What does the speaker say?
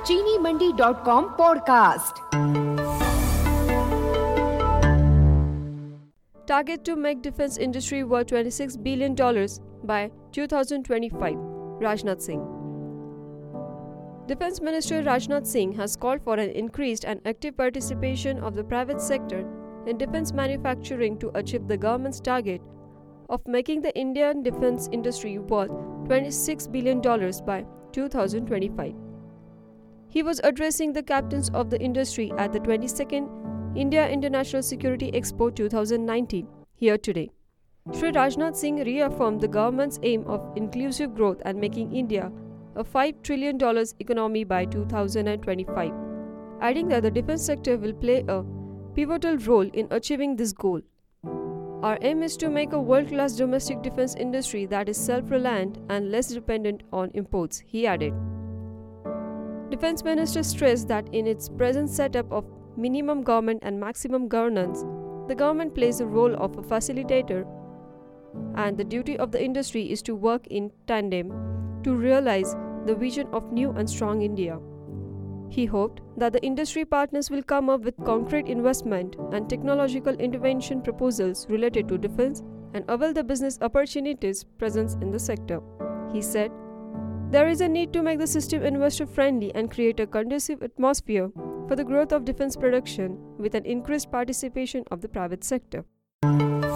ChiniMandi.com podcast. Target to make defense industry worth $26 billion by 2025, Rajnath Singh. Defense Minister Rajnath Singh has called for an increased and active participation of the private sector in defense manufacturing to achieve the government's target of making the Indian defense industry worth $26 billion by 2025. He was addressing the captains of the industry at the 22nd India International Security Expo 2019 here today. Shri Rajnath Singh reaffirmed the government's aim of inclusive growth and making India a $5 trillion economy by 2025, adding that the defense sector will play a pivotal role in achieving this goal. Our aim is to make a world-class domestic defense industry that is self-reliant and less dependent on imports, he added. Defense Minister stressed that in its present setup of minimum government and maximum governance, the government plays the role of a facilitator, and the duty of the industry is to work in tandem to realize the vision of new and strong India. He hoped that the industry partners will come up with concrete investment and technological intervention proposals related to defense and avail the business opportunities present in the sector. He said, "There is a need to make the system investor-friendly and create a conducive atmosphere for the growth of defense production with an increased participation of the private sector."